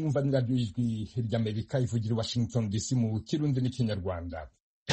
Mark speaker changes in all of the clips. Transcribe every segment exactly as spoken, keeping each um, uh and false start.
Speaker 1: mwumva ni radiyo y'ijwi ry'Amerika ivugira i Washington D C mu Kirundi n'Ikinyarwanda.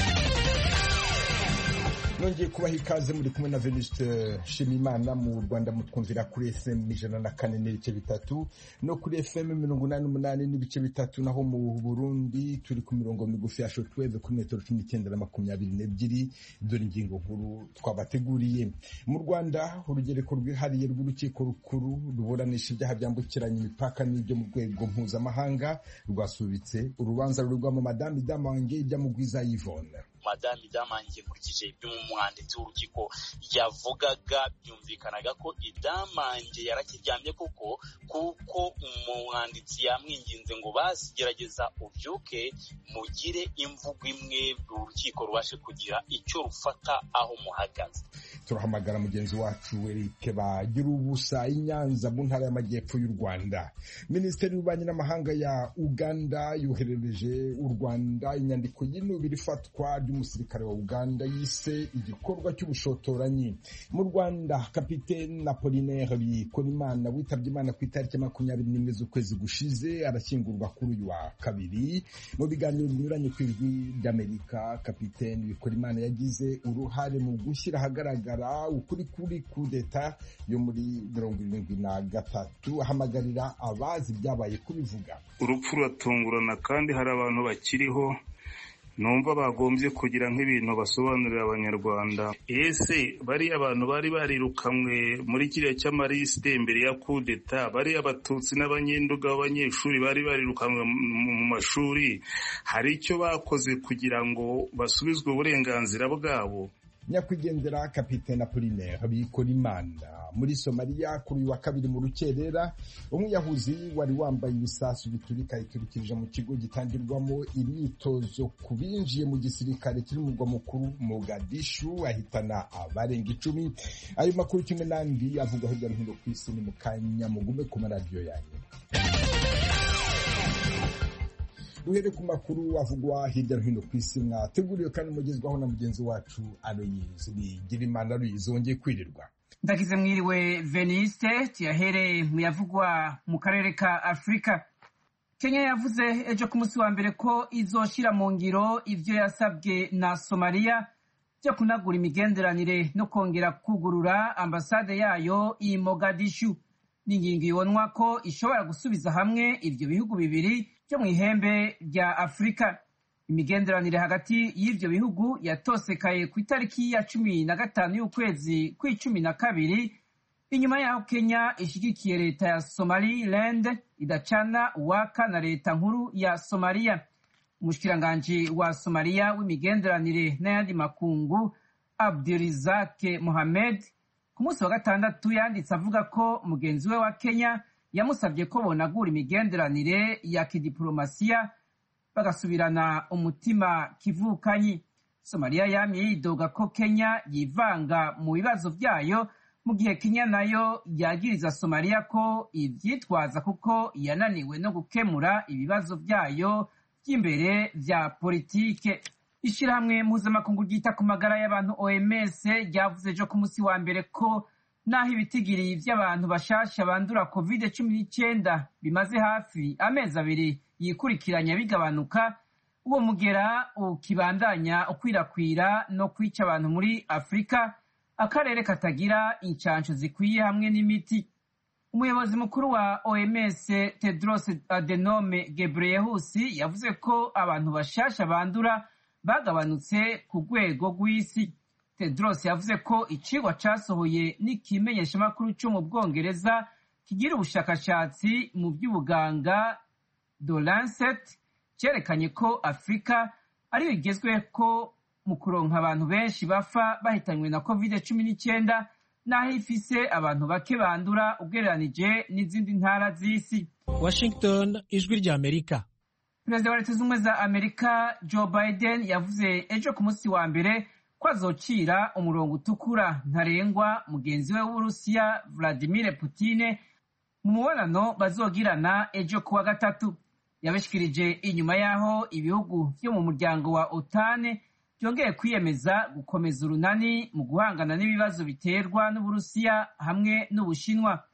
Speaker 1: Nongeye kubaha ikaze, muri kumwe na Venuste Nshimiyimana. Mu Rwanda mutwumvira kuri F M ijana na kane n'ibice bitatu no kuri F M mirongo inani n'umunani n'ibice bitatu, naho mu Burundi turi ku mirongo migufi ya shortwave kuri metero cumi n'icyenda na makumyabiri n'ebyiri. Dore ingingo nkuru twabateguriye. Mu Rwanda urugereko rwihariye rw'urukiko rukuru ruburanisha ibyaha byambukiranya imipaka n'ibyo mu rwego mpuzamahanga rwasubitse urubanza rurwamo Madame Damange Ibyamugwiza Yvonne.
Speaker 2: Madame Damange nkurikije ibyo umwanditsi w'urukiko yavugaga, byumvikanaga ko Damange yarakiryamye kuko kuko umwanditsi yamwinginze ngo basigerageza ubyuke mugire imvugo imwe urukiko rubashe kugira icyo rufata aho muhagaze.
Speaker 1: Turahamagara mugenzi wacu Eric Bagira ubusa i Nyanza mu ntara y'Amajyepfo y'u Rwanda. Minisiteri y'Ububanyi n'Amahanga ya Uganda yoherereje u Rwanda inyandiko y'inubiri ifatwa ry'umusirikare wa Uganda yise igikorwa cy'ubushotoranyi. Mu Rwanda Kapiteni Apollinaire Bikorimana witabye Imana ku itariki makumyabiri n'imwe z'ukwezi gushize arashyingurwa kuri uyu wa kabiri. Mu biganiro binyuranye ku ijwi ry'Amerika, Kapiteni Bikorimana yagize uruhare mu gushyira ahagaragara ukuri kuri kudeta yo muri mirongo irindwi na gatatu, ahamagarira abazi byabaye kubivuga.
Speaker 3: Urupfu ruratungurana kandi hari abantu bakiriho numva bagombye kugira nk'ibintu basobanurira abanyarwanda. Ese bari abantu bari barirukamwe muri kiriya cy'amarisite imbere ya kudeta, bari abatutsi n'abanyenduga b'abanyeshuri bari barirukamwe mu mashuri, hari icyo bakoze kugira ngo basubizwe uburenganzira bwabo?
Speaker 1: Nyakwigendera Kapiteni Apollinaire Bikorimana muri Somalia kuri wa kabiri mu rukerera, umwiyahuzi wari wambaye ibisasu biturika iturikirije mu kigo gitangirwamo imyitozo ku binjiye mu gisirikare kiri mu murwa mukuru Mogadishu, ahitana abarenga icumi. Ayo makuru kimwe n'andi avugwa hirya no hino ku isi ni mu kanya, mugume ku maradiyo yanyu. Duhere ku makuru avugwa hirya no hino ku isi mwateguriwe kandi mugezwaho na mugenzi wacu Aloyize Bigirimana. Aloyize, wongeye kwirirwa?
Speaker 4: Ndagize mwiriwe Veniste. Tuyahere mu yavugwa mu karere ka Afrika. Kenya yavuze ejo ku munsi wa mbere ko izoshira mu ngiro ivyo yasabwe na Somalia byo kunagura imigenderanire no kongera kugurura ambasade yayo i Mogadishu. N'ingingo ibonwa ko ishobora gusubiza hamwe ivyo bihugu bibiri byo mu ihembe rya Afrika. Imigenderanire hagati y'ivyo bihugu yatosekaye ku itariki ya cumi na gatanu y'ukwezi kw'icumi na kabiri inyuma yaho Kenya ishigikiye leta ya Somaliland idacana uwaka na leta nkuru ya Somalia. Umushikiranganji wa Somalia w'imigenderanire n'ayandi makungu Abdirizak Mohamed ku munsi wa gatandatu yanditse avuga ko mugenzi we wa Kenya yamusabye ko bonagura imigenderanire ya kidiplomasiya bagasubirana umutima kivukanyi. Somalia yamye yidoga ko Kenya yivanga mu bibazo byayo, mu gihe Kenya nayo yagiriza Somalia ko ivyitwaza kuko yananiwe no gukemura ibibazo byayo by'imbere vya politike. Ishirahamwe mpuzamakungu ryita ku magara y'abantu O M S ryavuze ejo ku munsi wa mbere ko naho ibitigiri vy'abantu bashasha bandura covid cumi n'icyenda bimaze hafi amezi abiri yikurikiranya bigabanuka, uwo mugera ukibandanya ukwirakwira no kwica abantu muri Afrika, akarere katagira incanco zikwiye hamwe n'imiti. Umuyobozi mukuru wa O M S Tedros Adhanom Ghebreyesus yavuze ko abantu bashasha bandura bagabanutse ku rwego rw'isi. Tedros yavuze ko icigwa casohoye n'ikimenyeshamakuru cyo mu Bwongereza kigira ubushakashatsi mu by'ubuganga The Lancet cerekanye ko Afrika ariyo igezwe ko mu kuronka abantu benshi bafa bahitanywe na covid cumi n'icyenda, naho ifise abantu bake bandura ugereranije n'izindi ntara z'isi.
Speaker 5: Washington, ijwi rya Amerika.
Speaker 4: Perezida wa Leta Zunze Ubumwe za Amerika Joe Biden yavuze ejo ku munsi wa mbere ko azocira umurongo utukura ntarengwa mugenzi we w'Uburusiya Vladimir Putin mu mubonano bazogirana ejo kuwa gatatu. Yabashikirije inyuma yaho ibihugu vyo mu muryango wa OTAN byongeye kwiyemeza gukomeza urunani mu guhangana n'ibibazo biterwa n'Uburusiya hamwe n'Ubushinwa.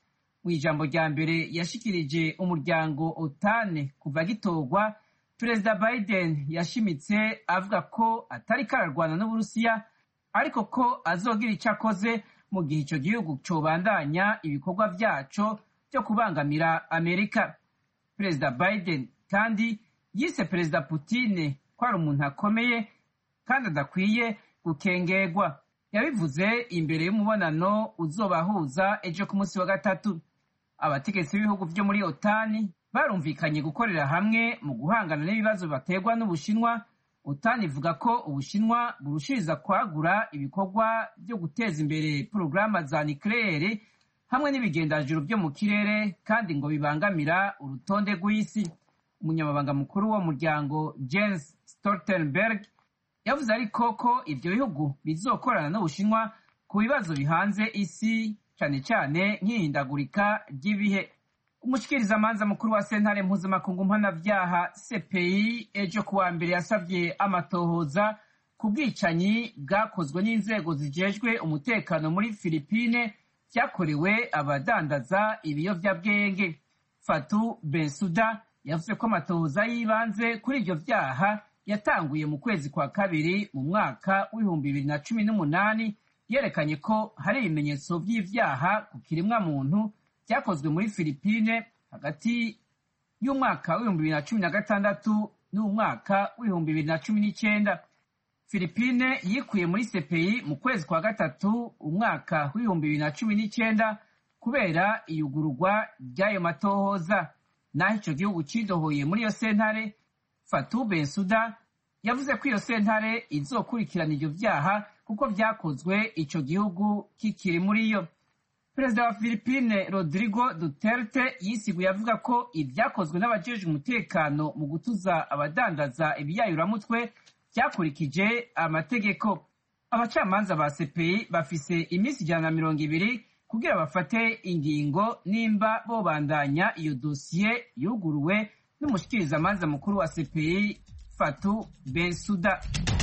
Speaker 4: mu ijambo rya mbere yashikirije umuryango otane kuva gitorwa, perezida Biden yashimitse avuga ko atari kararwana n'Uburusiya ariko ko azogira icyo akoze mu gihe icyo gihugu cobandanya ibikorwa vyaco byo kubangamira Amerika. Perezida Biden kandi yise perezida Putin ko ari umuntu akomeye kandi adakwiye gukengerwa. Yabivuze imbere y'umubonano uzobahuza ejo ku munsi wa gatatu. Abategetsi b'ibihugu vyo muri otani barumvikanye gukorera hamwe mu guhangana n'ibibazo baterwa n'Ubushinwa. Otani ivuga ko Ubushinwa burushiriza kwagura ibikorwa byo guteza imbere porogaramu za nucleaire hamwe n'ibigendajuru byo mu kirere kandi ngo bibangamira urutonde rw'isi. Umunyamabanga mukuru wo muryango Jens Stoltenberg yavuze ariko ko ivyo bihugu bizokorana n'Ubushinwa ku bibazo bihanze isi cyane cyane nk'ihindagurika ry'ibihe. Umushikirizamanza mukuru wa sentare mpuzamakungu mpanavyaha C P I ejo kuwa mbere yasavye amatohoza ku bwicanyi bwakozwe n'inzego zijejwe umutekano muri Filipine vyakorewe abadandaza ibiyovyabwenge. Fatou Bensouda yavuze ko amatohoza y'ibanze kuri ivyo vyaha yatanguye mu kwezi kwa kabiri mu mwaka w'ibihumbi bibiri na cumi n'umunani, yerekanye ko hari ibimenyetso vy'ivyaha ku kiremwa muntu vyakozwe muri Filipine hagati y'umwaka w'ibihumbi bibiri na cumi na gatandatu n'umwaka w'ibihumbi bibiri na cumi n'icenda. Filipine yikuye muri C P I mu kwezi kwa gatatu umwaka w'ibihumbi bibiri na cumi n'icenda kubera iyugururwa ry'ayo matohoza. Naho ico gihugu cidohoye muri iyo sentare, Fatou Bensouda yavuze ko iyo sentare izokurikirana ivyo vyaha kuko vyakozwe ico gihugu kikiri muri yo. Perezida wa Filipine Rodrigo Duterte yisiguye avuga ko ivyakozwe n'abajejwe umutekano mu gutuza abadandaza ibiyayuramutwe vyakurikije amategeko. Abacamanza ba C P I bafise imisi ijana na mirongo ibiri kugira bafate ingingo nimba bobandanya iyo dosiye yuguruwe n'umushikirizamanza mukuru wa C P I Fatou Bensouda.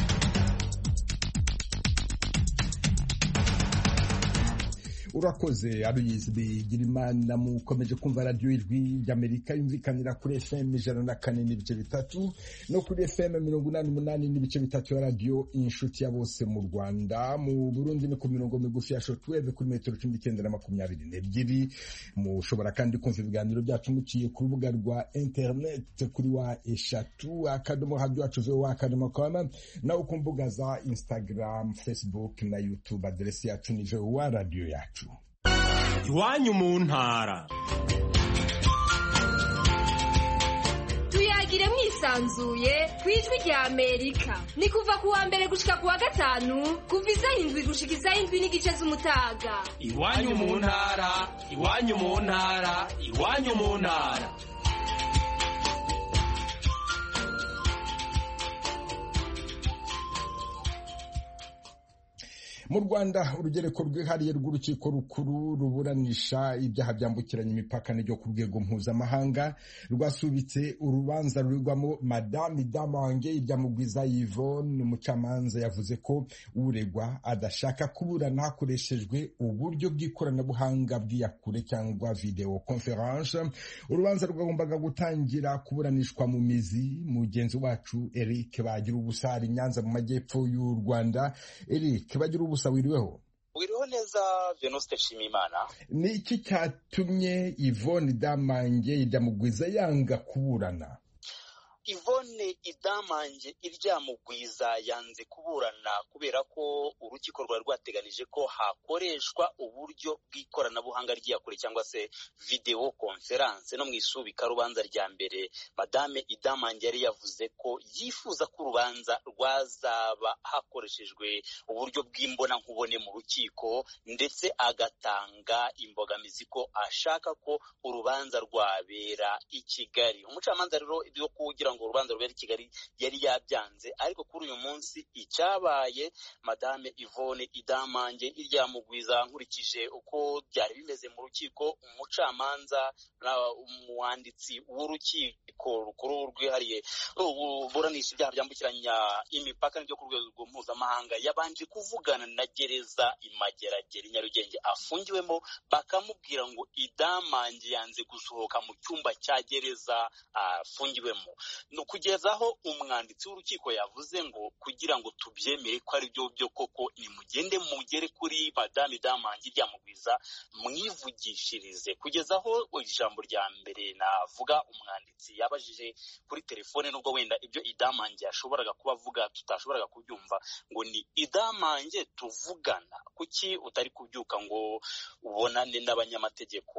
Speaker 1: Urakoze Aloyizi Bigirimana. Mukomeje kumva radiyo ijwi ry'Amerika yumvikanira kuri F M ijana na kane n'ibice bitatu no kuri F M mirongo inani n'umunani n'ibice bitatu ya radiyo Inshuti ya Bose mu Rwanda. Mu Burundi ni ku mirongo migufi ya shortwave kuri metero cumi n'icyenda na makumyabiri n'ebyiri. Mushobora kandi kumva ibiganiro byacu muciye ku rubuga rwa internet kuri wa eshatu akadomo radio yacu wa akadomo com, naho ku mbuga za Instagram, Facebook na YouTube aderesi yacu ni wa radio yacu.
Speaker 6: Iwanyu mu ntara.
Speaker 7: Tuyagire mwisanzuye kwijwi rya Amerika. Ni kuva kuwa mbere gushika kuwa gatanu kuva isaha indwi gushika isaha indwi n'igice z'umutaga.
Speaker 6: Iwanyu mu ntara, iwanyu mu ntara, iwanyu mu ntara.
Speaker 1: Mu Rwanda urugereko rwihariye rw'urukiko rukuru ruburanisha ibyaha byambukiranya imipaka n'ibyo ku rwego mpuzamahanga rwasubitse urubanza ruregwamo Madame Damange Iryamugwiza Yvonne. Umucamanza yavuze ko uregwa adashaka kuburana hakoreshejwe uburyo bw'ikoranabuhanga bw'iyakure cyangwa video conference. Urubanza rwagombaga gutangira kuburanishwa mu mizi. Mugenzi wacu Eric Bagirubusa ari Nyanza mu majyepfo y'u Rwanda. Eric Bagirubusa, wiriweho?
Speaker 2: Wiriho neza Venuste Nshimiyimana.
Speaker 1: Ni iki cyatumye Yvonne Damange Iryamugwiza yanga kuburana?
Speaker 2: Yvonne Damange Iryamugwiza yanze kuburana kubera ko urukiko rwari rwateganije ko hakoreshwa uburyo bw'ikoranabuhanga ry'iyakure cyangwa se video conference. No mu isubika rubanza rya mbere, Madame Damange yari yavuze ko yifuza ko urubanza rwazaba hakoreshejwe uburyo bw'imbona nkubone mu rukiko, ndetse agatanga imbogamizi ko ashaka ko urubanza rwabera i Kigali. Umucamanza rero ibyo kugira kugira ngo urubanza rubere i Kigali yari yabyanze, ariko kuri uyu munsi icyabaye Madame Yvonne Idamange iryamugwiza nkurikije uko byari bimeze mu rukiko, umucamanza umwanditsi w'urukiko rukuru rwihariye ruburanisha ibyaha byambukiranya imipaka n'ibyo ku rwego mpuzamahanga yabanje kuvugana na gereza Imageragere Nyarugenge afungiwemo, bakamubwira ngo Idamange yanze gusohoka mu cyumba cya gereza afungiwemo. No kugeza aho umwanditsi w'urukiko yavuze ngo kugira ngo tubyemere ko ari byo byo koko nimugende mugere kuri Madame Idamange iryamugwiza mwivugishirize. Kugeza aho ijambo rya mbere navuga umwanditsi yabajije kuri telefone, nubwo wenda ibyo Idamange yashoboraga kuba avuga tutashoboraga kubyumva, ngo ni Idamange tuvugana, kuki utari kubyuka ngo ubonane n'abanyamategeko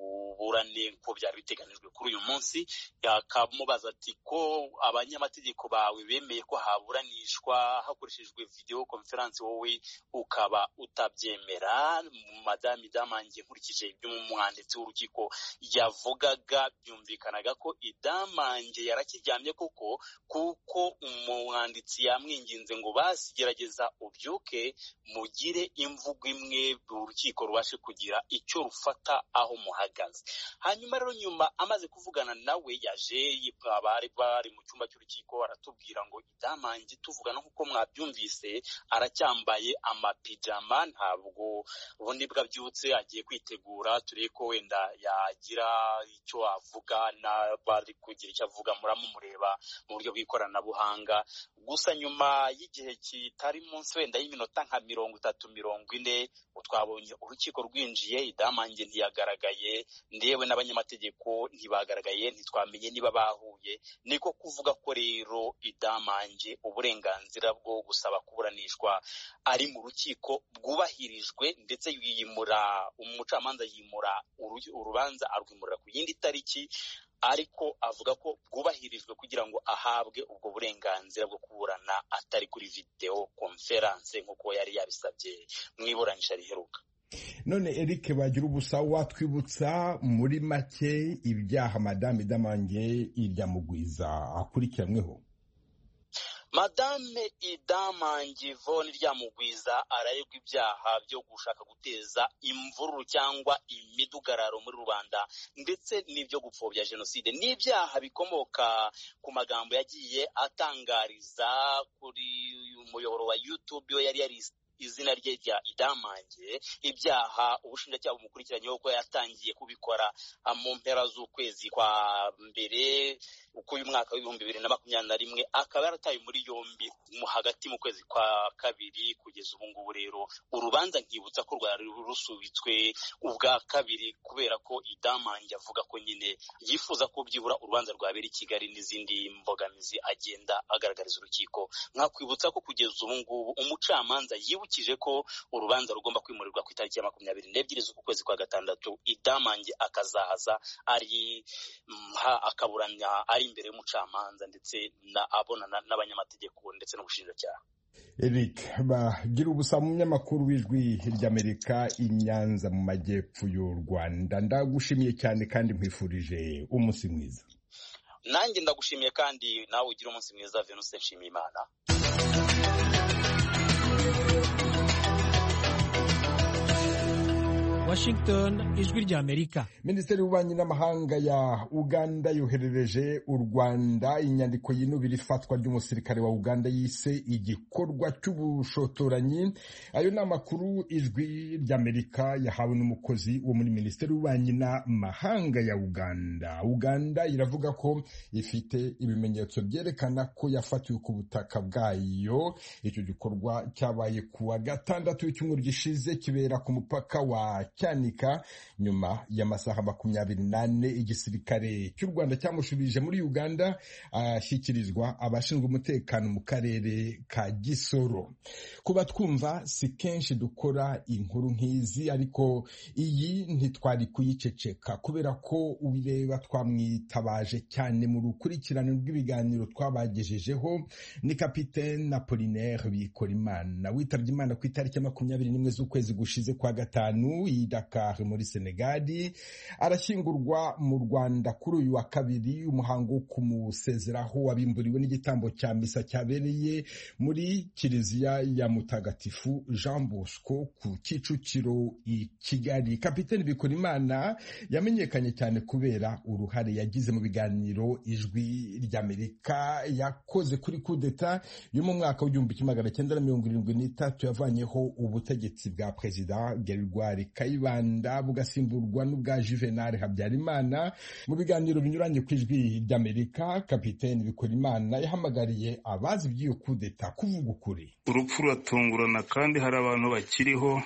Speaker 2: uburane ko byari biteganijwe kuri uyu munsi? Yakamubaza ati ko abanyamategeko bawe bemeye ko haburanishwa hakoreshejwe video conference, wowe ukaba utabyemera? Madame Idamange nkurikije ibyo umwanditsi w'urukiko yavugaga byumvikanaga ko Idamange yarakiryamye koko, kuko umwanditsi yamwinginze ngo basigerageza ubyuke mugire imvugo imwe urukiko rubashe kugira icyo rufata aho muhagaze. Hanyuma rero nyuma amaze kuvugana nawe yaje abari bari mu cyumba cy'urukiko aratubwira ngo Idamange tuvugana nk'uko mwabyumvise aracyambaye amapijama, ntabwo ubundi bwabyutse agiye kwitegura turebe ko wenda yagira icyo avuga n'abari kugira icyo avuga muramumureba mu buryo bw'ikoranabuhanga. Gusa nyuma y'igihe kitari munsi wenda y'iminota nka mirongo itatu mirongo ine twabonye urukiko rwinjiye, Idamange ntiyagaragaye, ndewe n'abanyamategeko ntibagaragaye, ntitwamenye niba bahuye. Niko kuvuga ko rero Idamange uburenganzira bwo gusaba kuburanishwa ari mu rukiko bwubahirijwe, ndetse yimura umucamanza yimura urubanza arwimurira ku yindi tariki, ariko avuga ko bwubahirijwe kugira ngo ahabwe ubwo burenganzira bwo kuburana atari kuri video conference nk'uko yari yabisabye mu iburanisha riheruka.
Speaker 1: None Eric Bagirubusa, watwibutsa muri make ibyaha Madame Idamange iryamugwiza akurikiranyweho?
Speaker 2: Madame Idamange Yvonne iryamugwiza araregwa ibyaha byo gushaka guteza imvururu cyangwa imidugararo muri rubanda, ndetse n'ibyo gupfobya jenoside. N'ibyaha bikomoka ku magambo yagiye atangariza kuri umuyoboro wa YouTube yo yari yari izina rye rya Idamange, ibyaha ubushinjacyaha bumukurikiranyeho ko yatangiye kubikora mu mpera z'ukwezi kwa mbere uko uyu mwaka w'ibihumbi bibiri na makumyabiri na rimwe, akaba yarataye muri yombi mu hagati mu kwezi kwa kabiri. Kugeza ubu ngubu rero urubanza nkibutsa ko rwari rusubitswe ubwa kabiri, kubera ko Idamange avuga ko nyine yifuza ko byibura urubanza rwabera i Kigali n'izindi mbogamizi agenda agaragariza urukiko. Nkakwibutsa ko kugeza ubu ngubu umucamanza yibukije ko urubanza rugomba kwimurirwa ku itariki ya makumyabiri n'ebyiri z'uku kwezi kwa gatandatu, Idamange akazahaza ari akaburanya ari imbere y'umucamanza ndetse na abonana n'abanyamategeko ndetse n'ubushinjacyaha.
Speaker 1: Eric Bagirubusa, umunyamakuru w'ijwi ry'Amerika i Nyanza mu majyepfo y'u Rwanda, ndagushimiye cyane kandi nkwifurije umunsi mwiza.
Speaker 2: Nanjye ndagushimiye kandi nawe ugira umunsi mwiza. Venus Nshimiyimana.
Speaker 5: Washington, ijwi ry'Amerika.
Speaker 1: Minisiteri y'Ububanyi n'Amahanga ya Uganda yoherereje u Rwanda inyandiko yinubira ifatwa ry'umusirikare wa Uganda yise igikorwa cy'ubushotoranyi. Ayo ni amakuru ijwi ry'Amerika yahawe n'umukozi wo muri Minisiteri y'Ububanyi n'Amahanga ya Uganda. Uganda iravuga ko ifite ibimenyetso byerekana ko yafatiwe ku butaka bwayo. Icyo gikorwa cyabaye kuwa gatandatu w'icyumweru gishize, kibera ku mupaka wa Cyanika. Nyuma y'amasaha makumyabiri n'ane igisirikare cy'u Rwanda cyamushubije muri Uganda, ashyikirizwa abashinzwe umutekano mu karere ka Gisoro. Kuba twumva si kenshi dukora inkuru nk'izi, ariko iyi ntitwari kuyiceceka kubera ko ubireba twamwitabaje cyane mu rukurikirane rw'ibiganiro twabagejejeho. Ni Kapiteni Apollinaire Bikorimana witabye Imana ku itariki ya makumyabiri n'imwe z'ukwezi gushize kwa gatanu. Dakar muri Senegali, arashyingurwa mu Rwanda kuri uyu wa kabiri. Umuhango wo kumusezeraho wabimburiwe n'igitambo cya misa cyabereye muri Kiliziya ya Mutagatifu Jean Bosco ku Kicukiro i Kigali. Kapiteni Bikorimana yamenyekanye cyane kubera uruhare yagize mu biganiro Ijwi ry'Amerika yakoze kuri kudeta yo mu mwaka w'igihumbi kimwe magana cyenda na mirongo irindwi n'itatu yavanyeho ubutegetsi bwa Perezida Gregoire Kayibanda bugasimburwa n'ubwa Juvenal Habyarimana. Mu biganiro binyuranye ku Ijwi ry'Amerika, Kapiteni Bikorimana yahamagariye abazi by'iyo kudeta kuvuga ukuri.
Speaker 3: Urupfu ruratungurana kandi hari abantu bakiriho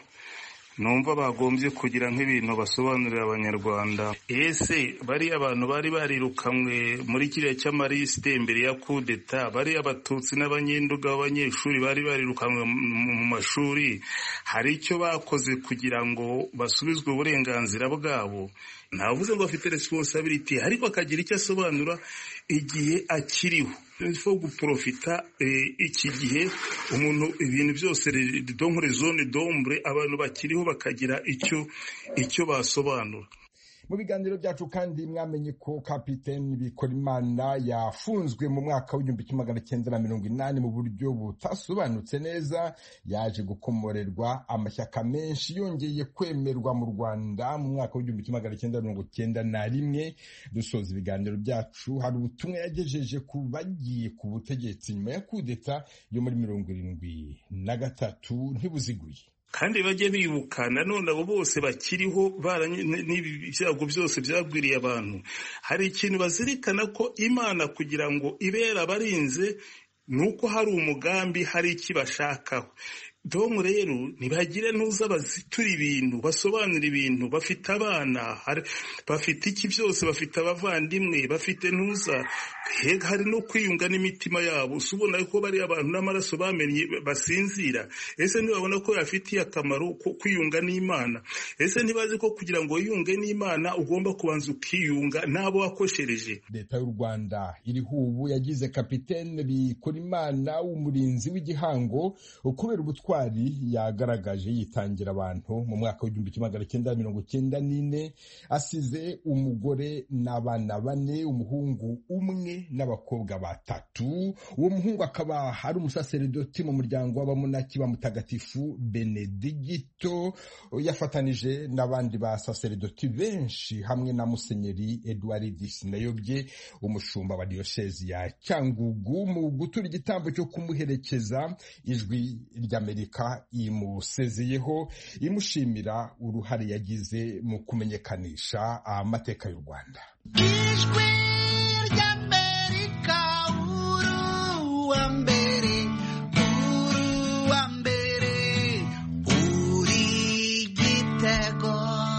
Speaker 3: numva bagombye kugira nk'ibintu basobanurira abanyarwanda. Ese bari abantu bari barirukamwe muri kiriya cy'amarisite imbere ya kudeta, bari abatutsi n'abanyenduga b'abanyeshuri bari barirukamwe mu mashuri, hari icyo bakoze kugira ngo basubizwe uburenganzira bwabo? Navuze ngo afite responsibility, ariko akagira icyo asobanura igihe akiriho. Fo guprofita iki gihe umuntu ibintu byose donc les zones d'ombre abantu bakiriho bakagira icyo icyo basobanura.
Speaker 1: Mu biganiro byacu kandi mwamenye ko Kapiteni Bikorimana yafunzwe mu mwaka w'igihumbi kimwe magana cyenda na mirongo inani mu buryo butasobanutse neza. Yaje gukomorerwa amashyaka menshi, yongeye kwemerwa mu Rwanda mu mwaka w'igihumbi kimwe magana cyenda mirongo cyenda na rimwe. Dusoza ibiganiro byacu, hari ubutumwa yagejeje ku bagiye ku butegetsi nyuma ya kudeta yo muri mirongo irindwi na gatatu ntibuziguye.
Speaker 3: Kandi bajye bibuka nanone abo bose bakiriho n'ibyago byose byagwiriye abantu. Hari ikintu bazirikana ko Imana kugira ngo ibera abarinze nuko hari umugambi, hari ikibashakaho. Domu rero ntibagire ntuza bazitura ibintu, basobanura ibintu, bafite abana, bafite iki byose, bafite abavandimwe, bafite ntuza, hari no kwiyunga n'imitima yabo. Subona ko bari abantu n'amaraso bamenye basinzira. Ese ntibabona ko yafitiye akamaro ko kwiyunga n'Imana? Ese ntibazi ko kugira ngo yiyunge n'Imana ugomba kubanza ukiyunga nabo wakoshereje?
Speaker 1: Leta y'u Rwanda iriho ubu yagize Kapiteni Bikorimana w'umurinzi w'igihango kubera ubutwari yagaragaje yitangira abantu. Mu mwaka w'igihumbi kimwe magana cyenda mirongo cyenda n'ine asize umugore n'abana bane, umuhungu umwe n'abakobwa batatu. Uwo muhungu akaba ari umusaseredoti mu muryango w'abamonaki ba Mutagatifu Benedigito, yafatanije n'abandi basaseredoti benshi hamwe na Musenyeri Edouard Sinayobye, umushumba wa diyosezi ya Cyangugu, mu gutura igitambo cyo kumuherekeza. Ijwi ry'Amerika imusezeyeho imushimira uruhare yagize mu kumenyekanisha amateka y'u Rwanda.
Speaker 8: Ijwi ry'Amerika uru wa mbere, uru wa mbere, uri igitego.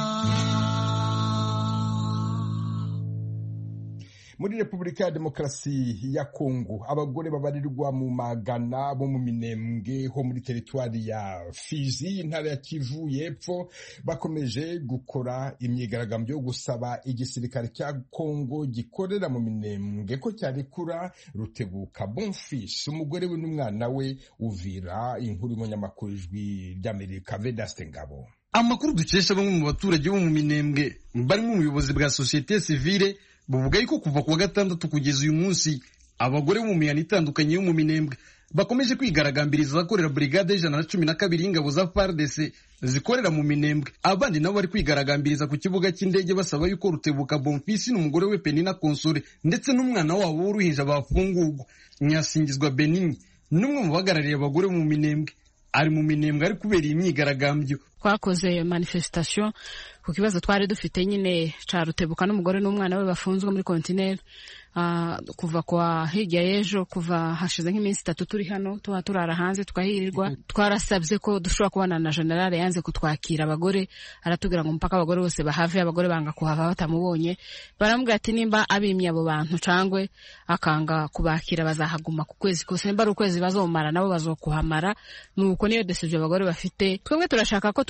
Speaker 1: Muri Repubulika ya Demokarasi ya Kongo, abagore babarirwa mu magana bo mu Minembwe ho muri teritwari ya Fizi, intara ya Kivu y'Epfo, bakomeje gukora imyigaragambyo yo gusaba igisirikare cya Kongo gikorera mu Minembwe ko cyarekura Rutebuka Bonfils, umugore we n'umwana we. Uvira, inkuru y'umunyamakuru Ijwi ry'Amerika Vedaste Ngabo.
Speaker 9: Amakuru dukesha bamwe mu baturage bo mu Minembwe barimo umuyobozi bwa societe civile buvuga yuko kuva kuwa gatandatu kugeza uyu munsi abagore bo mu mihana itandukanye yo mu Minembwe bakomeje kwigaragambiriza abakorera brigade ijana na cumi na kabiri y'ingabo za F A R D C zikorera mu Minembwe. Abandi nabo bari kwigaragambiriza ku kibuga cy'indege basaba yuko Rutebuka Bonfils n'umugore we Penina Console ndetse n'umwana wabo w'uruhinja bafungurwa. Nyasingizwa Benini n'umwe mu bagarariye abagore mu Minembwe ari mu Minembwe ari kubera imyigaragambyo.
Speaker 10: Twakoze manifestation ku kibazo twari dufite nyine ca Rutebuka n'umugore n'umwana we bafunzwe muri kontineri. Uh, kuva kwa hirya y'ejo, kuva hashize nk'iminsi itatu turi hano tuba turara hanze tukahirirwa. Twarasabye ko dushobora kubana na generale, yanze kutwakira abagore, aratubwira ngo mpaka abagore bose bahave. Abagore banga kuhava batamubonye, baramubwira ati nimba abimye abo bantu cangwe akanga kubakira bazahaguma ku kwezi kose, nimba ari ukwezi bazomara nabo bazokuhamara. Nuko niyo decision abagore bafite. Twebwe turashaka ko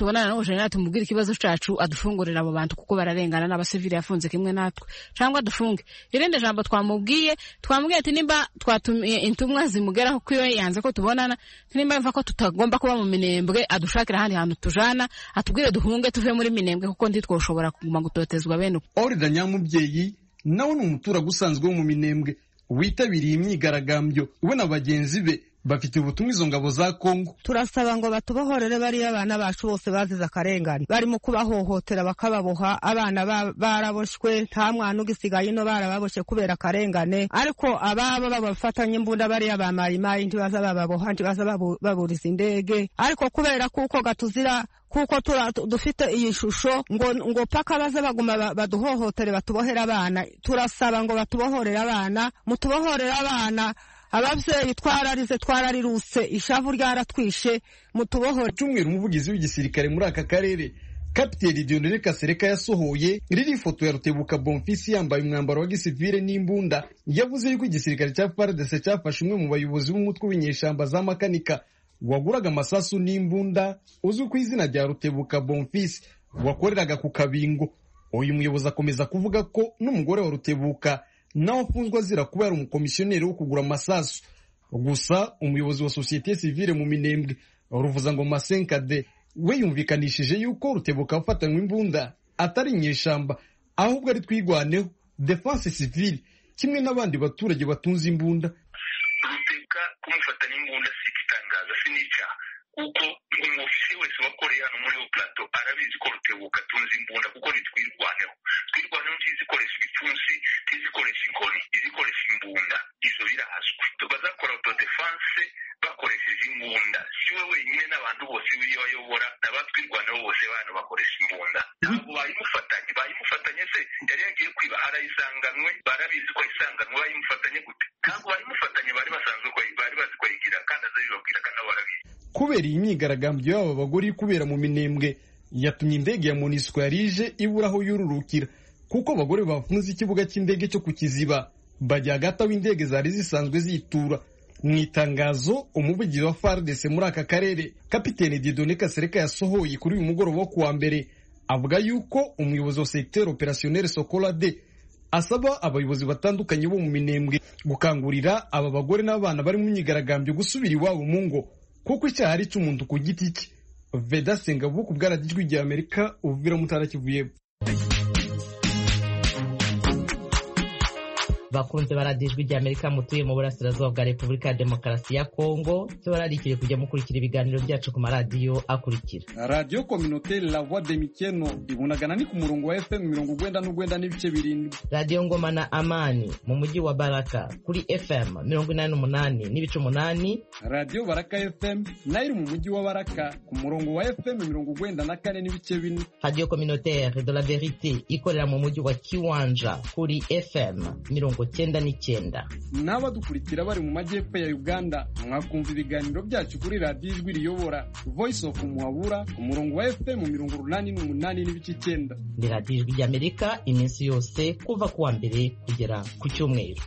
Speaker 10: tubonana n'uwo general tumubwire ikibazo cacu adufungurira abo bantu kuko bararengana n'abasivili yafunze kimwe natwe cyangwa dufunge. Irinde jambo twamubwiye twamubwiye ati nimba twatumiye intumwa zimugeraho kwiwe yanze ko tubonana, nimba mva ko tutagomba kuba mu Minembwe adushakira handi hantu tujana, atubwire duhunge tuve muri Minembwe kuko ndi twoshobora kuguma gutotezwa bene.
Speaker 9: Orida Nyamubyeyi nawe ni umuturage usanzwe wo mu Minembwe witabiriye imyigaragambyo we na bagenzi be bafite ubutumwa izo ngabo za Kongo.
Speaker 11: Turasaba ngo batubohorere bari abana bacu bose bazize akarengane, bari mu kubahohotera bakababoha, abana baraboshwe nta mwana ugisigaye ino barababoshye kubera akarengane, ariko ababa babafatanye imbunda bari abamarimayi ntibaza bababoha ntibaza baburiza indege, ariko kubera kuko gatuzira kuko dufite iyi shusho ngo ngo paka baza baguma baduhohotere batubohera abana. Turasaba ngo batubohorere abana, mutubohorere abana. Abavyeyi twararize twarariruse ishavu ryaratwishe mutubohore.
Speaker 9: Cyumweru umuvugizi w'igisirikare muri aka karere Kapiteni Dionere Kasereka yasohoye riri foto ya Rutebuka Bonfils yambaye umwambaro wa gisivile n'imbunda. Yavuze yuko igisirikare cya F A R D C cyafashe umwe mu bayobozi b'umutwe w'inyeshamba za makanika waguraga amasasu n'imbunda uzwi ku izina rya Rutebuka Bonfils wakoreraga ku Kabingo. Uyu muyobozi akomeza kuvuga ko n'umugore wa Rutebuka nawe afunzwe azira kuba yari umukomisiyoneri wo kugura amasasu. Gusa umuyobozi wa societe civile mu Minembwe ruvuza ngo Masenkade we yumvikanishije yuko Rutebuka afatanywe imbunda atari inyeshamba ahubwo ari twigwaneho defense civile kimwe n'abandi baturage batunze imbunda.
Speaker 12: Rutebuka kumufatanya imbunda si igitangaza sinica kuko umufisi wese wakoreye hano muri yo plateau arabizi ko Rutebuka atunze imbunda kuko ni twirwaneho twirwaneho ntizikoresha ibipfunsi ntizikoresha inkoni izikoresha imbunda izo birazwi bazakora autodefense bakoresheje imbunda si we wenyine n'abantu bose biri bayobora n'abatwirwaneho bose bano bakoresha imbunda ntabwo bayimufatanye bayimufatanye se yari yagiye kwiba arayisanganwe barabizi ko ayisanganwe bayimufatanye gute ntabwo bayimufatanye bari basanzwe ko bari bazi ko yigira kandi azabibabwira kandi nabo barabizi.
Speaker 9: Kubera iyi myigaragambyo y'aba bagore kubera mu Minembwe yatumye indege ya MONUSCO yarije ibura aho yururukira kuko abagore bafunze ikibuga cy'indege cyo kukiziba bajya hagati aho indege zari zisanzwe zitura. Mu itangazo umuvugizi wa F A R D C muri aka karere Kapiteni Dieudonné Kasereka yasohoye kuri uyu mugoroba wo kuwa mbere avuga yuko umuyobozi wa secteur opérationnel Sokola D asaba abayobozi batandukanye bo mu Minembwe gukangurira aba bagore n'abana bari mu myigaragambyo gusubira iwabo mu ngo kuko icyaha ari cy'umuntu ku giti cye. Veda Sengabu ku bwaradijwi rya Amerika uvira Mutara Kivuye.
Speaker 13: Bakunze baradijwi rya Amerika mutuye mu burasirazuba bwa Repubulika ya Demokarasi ya Kongo tubararikire kujya mukurikira ibiganiro byacu ku maradiyo akurikira:
Speaker 9: Radio Communautaire La Voix de Mikeno ibunagana ni ku murongo wa F M mirongo ugwenda n'ugwenda n'ibice birindwi.
Speaker 13: Radio Ngoma na Amani mu mujyi wa Baraka kuri F M mirongo inani n'umunani n'ibice umunani.
Speaker 9: Radio Baraka F M nayo iri mu mujyi wa Baraka ku murongo wa F M mirongo ugwenda na kane n'ibice bine.
Speaker 13: Radio Communautaire de la Vérité ikorera mu mujyi wa Kiwanja kuri F M mirongo cyenda n'icyenda.
Speaker 9: N'abadukurikira bari mu majyepfo ya Uganda mwakumva ibiganiro byacu kuri Radio Ijwi Riyobora Voice of Muhabura ku murongo wa F M mirongo urunani n'umunani n'ibice icyenda.
Speaker 13: Ni Radio Ijwi ry'Amerika iminsi yose kuva kuwa mbere kugera ku cyumweru.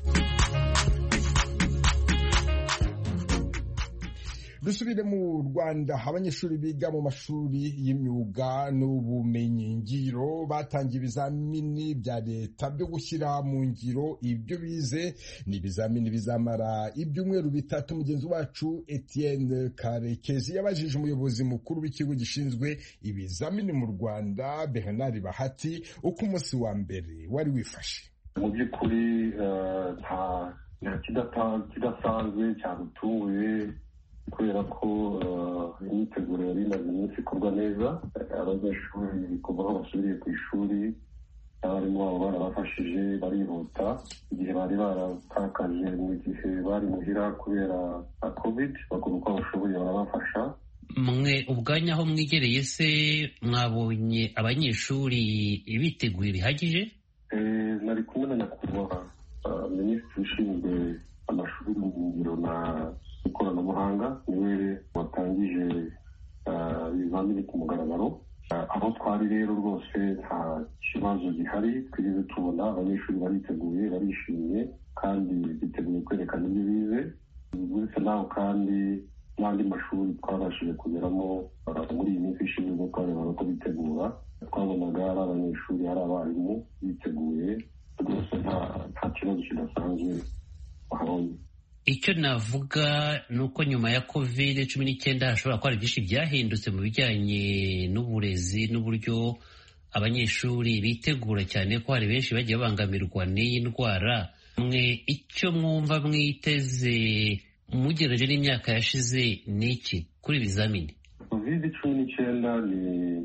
Speaker 1: Dusubire mu Rwanda. Abanyeshuri biga mu mashuri y'imyuga n'ubumenyi ngiro batangiye ibizamini bya leta byo gushyira mu ngiro ibyo bize. Ni ibizamini bizamara ibyumweru bitatu. Mugenzi wacu Etienne Karekezi yabajije umuyobozi mukuru w'ikigo gishinzwe ibizamini mu Rwanda Bernard Bahati uko umunsi wa mbere wari wifashe.
Speaker 14: Mu by'ukuri nta kidasanzwe cyagutuye kubera ko imyiteguro yari imaze iminsi ikorwa neza. Abanyeshuri kuva aho basubiriye ku ishuri abarimu babo barabafashije barihuta igihe bari baratakaje mu gihe bari muhira kubera covid bakora uko bashoboye barabafasha.
Speaker 15: Mwe ubwanya aho mwigereye se mwabonye abanyeshuri biteguye bihagije?
Speaker 14: Nari kumwe na nyakubahwa minisitiri ushinzwe amashuri y'ubumenyingiro na ikoranabuhanga niwe watangije ibizamini ku mugaragaro. Aho twari rero rwose nta kibazo gihari twigeze tubona. Abanyeshuri bariteguye barishimye kandi biteguye kwerekana ibyo bize. Uretse naho kandi n'andi mashuri twabashije kugeramo muri iyi minsi ishize ubwo twarebaga ko bitegura, twabonaga ari abanyeshuri ari abarimu biteguye rwose nta kibazo kidasanzwe bahabonye.
Speaker 15: Icyo navuga ni uko nyuma ya covid cumi n'icyenda hashobora kuba hari byinshi byahindutse mu bijyanye n'uburezi n'uburyo abanyeshuri bitegura, cyane ko hari benshi bagiye babangamirwa n'iyi ndwara. Mwe icyo mwumva mwiteze mugerageje n'imyaka yashize ni iki kuri ibizamini?
Speaker 14: covid cumi n'icyenda ni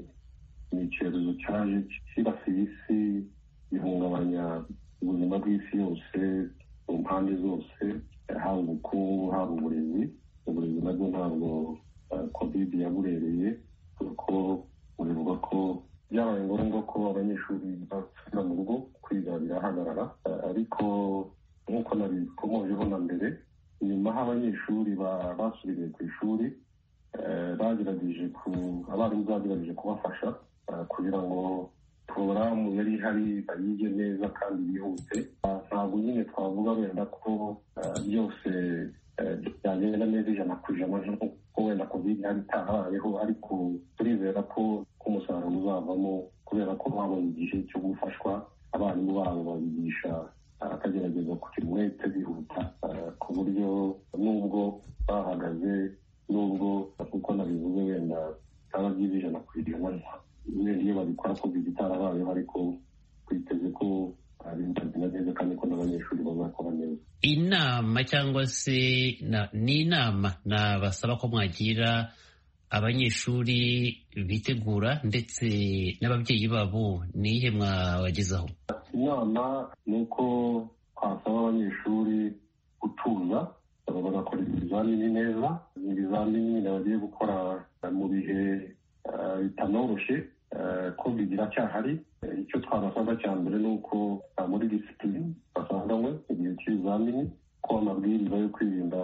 Speaker 14: ni icyorezo cyaje cyibasiye isi, gihungabanya ubuzima bw'isi yose mu mpande zose, haba ubukungu haba uburezi. Uburezi nabwo ntabwo covid yaburereye, kuko urivuga ko byabaye ngombwa ko abanyeshuri basubira mu rugo kwiga birahagarara, ariko nk'uko nabikomojeho na mbere, nyuma aho abanyeshuri basubiriye ku ishuri bagerageje abarimu bagerageje kubafasha kugira ngo porogaramu yari ihari bayige neza kandi bihute. Ntabwo nyine twavuga wenda ko byose byagenda neza ijana ku ijana nk'uko wenda covid yari itarabayeho, ariko turizera ko umusaruro uzavamo kubera ko babonye igihe cyo gufashwa, abarimu babo babigisha akagerageza kugira umwete bihuta, ku buryo nubwo bahagaze, nubwo kuko nabivuze wenda bitaba byiza ijana ku ijana iyo babikora covid itarabayeho, ariko twiteze ko bizagenda neza kandi ko n'abanyeshuri bazakora neza.
Speaker 15: Inama cyangwa se ni inama nabasaba ko mwagira abanyeshuri bitegura ndetse n'ababyeyi babo, ni ihe mwabagezaho?
Speaker 14: Inama ni uko twasaba abanyeshuri gutuza bagakora ibizamini neza. Ibizamini bagiye gukora mu bihe bitanoroshye, covid iracyahari. Icyo twabasaba cya mbere ni uko muri disipurine basanganywe igihe cy'ibizamini, ko amabwiriza yo kwirinda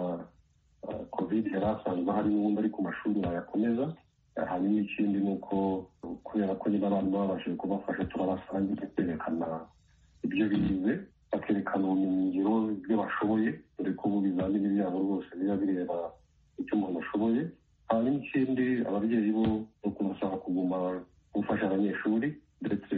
Speaker 14: covid yari asanzwe hari n'ubundi ari ku mashuri bayakomeza. Hanyuma ikindi ni uko kubera ko nyine abantu babashije kubafasha, turabasangira kwerekana ibyo bize, bakerekana ubumenyingiro ibyo bashoboye, dore ko ubu ibizamini byabo rwose biba bireba icyo umuntu ashoboye. Hanyuma ikindi ababyeyi bo ni ukubasaba kuguma gufasha abanyeshuri, ndetse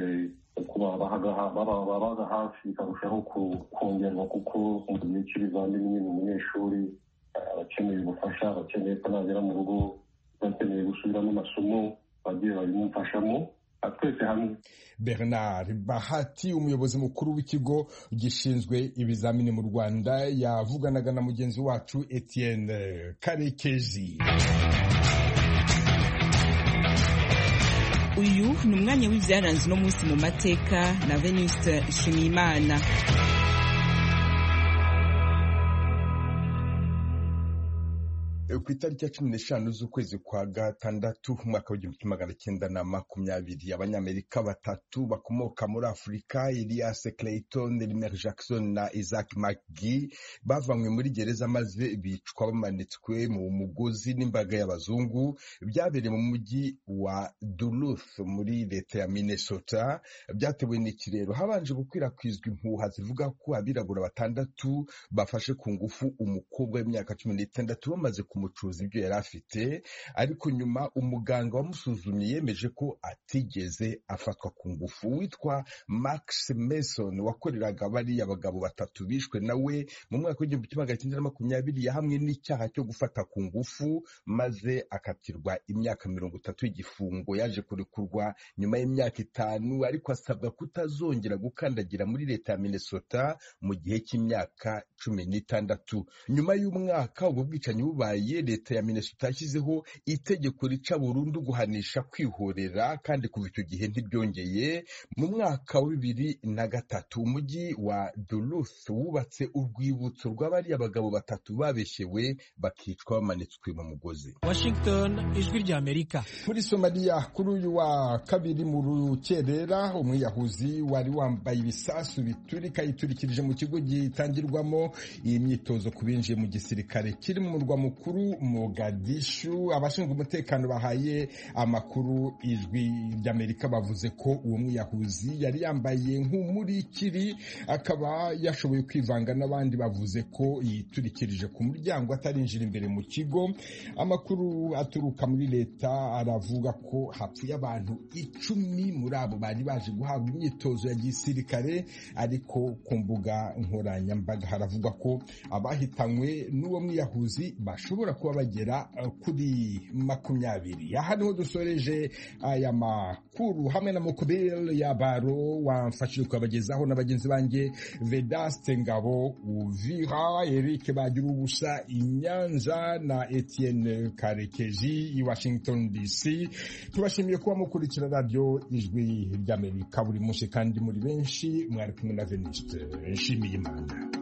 Speaker 14: babaga hafi bikarushaho kongerwa, kuko mu gihe cy'ibizamini umunyeshuri abakeneye ubufasha, abakeneye ko nagera mu rugo bakeneye gusubiramo amasomo, bagiye babimufashamo twese hamwe.
Speaker 1: Bernard Bahati, umuyobozi mukuru w'ikigo gishinzwe ibizamini mu Rwanda, yavuganaga na mugenzi wacu Etienne Karekezi.
Speaker 16: Uyu ni umwanya w'ibyaranze uno munsi mu mateka na Venuste Nshimiyimana.
Speaker 1: Ku itariki ya cumi n'eshanu z'ukwezi kwa gatandatu umwaka w'igihumbi kimwe magana cyenda na makumyabiri, abanyamerika batatu bakomoka muri Afurika, Elias Clayton, Elmer Jackson na Isaac McGee, bavanywe muri gereza maze bicwa bamanitswe mu mugozi n'imbaga y'abazungu. Byabereye mu mujyi wa Duluth muri leta ya Minnesota. Byatewe n'ikirero. Habanje gukwirakwizwa impuha zivuga ko abirabura batandatu bafashe ku ngufu umukobwa w'imyaka cumi n'itandatu bamaze kumucuza ibyo yari afite, ariko nyuma umuganga wamusuzumye yemeje ko atigeze afatwa ku ngufu. Witwa Max Mason wakoreraga bariya abagabo batatu bishwe nawe mu mwaka w'igihumbi kimwe magana cyenda na makumyabiri, yahamwe n'icyaha cyo gufata ku ngufu maze akatirwa imyaka mirongo itatu y'igifungo. Yaje kurekurwa nyuma y'imyaka itanu, ariko asabwa kutazongera gukandagira muri leta ya Minnesota mu gihe cy'imyaka cumi n'itandatu. Nyuma y'umwaka ubwo bwicanyi bubaye, leta ya Minnesota yashyizeho itegeko rica burundu guhanisha kwihorera, kandi kuva icyo gihe ntibyongeye. Mu mwaka wa bibiri na gatatu umujyi wa Duluth wubatse urwibutso rw'abari abagabo batatu babeshyewe bakicwa bamanitswe mu mugozi.
Speaker 5: Washington, ijwi rya Amerika.
Speaker 1: Muri Somalia kuri uyu wa kabiri mu rukerera, umwiyahuzi wari wambaye ibisasu biturika yiturikirije mu kigo gitangirwamo iyi myitozo ku binjiye mu gisirikare kiri mu murwa mukuru mukuru Mogadishu. Abashinzwe umutekano bahaye amakuru ijwi ry'Amerika bavuze ko uwo mwiyahuzi yari yambaye nk'umurikiri akaba yashoboye kwivanga n'abandi. Bavuze ko yiturikirije ku muryango atarinjira imbere mu kigo. Amakuru aturuka muri leta aravuga ko hapfuye abantu icumi muri abo bari baje guhabwa imyitozo ya gisirikare, ariko ku mbuga nkoranyambaga haravugwa ko abahitanywe n'uwo mwiyahuzi bashobora kuba bagera kuri makumyabiri. Aha niho dusoreje aya makuru hamwe na Mukubel ya Baro wamfashije kubagezaho na bagenzi banjye Vedaste Ngabo, Uvira, Eric Bagira ubusa Inyanza na Etienne Karekeji i Washington D C. Tubashimiye kuba mukurikira radio Ijwi ry'Amerika buri munsi kandi muri benshi. Mwari kumwe na Venuste Nshimiyimana.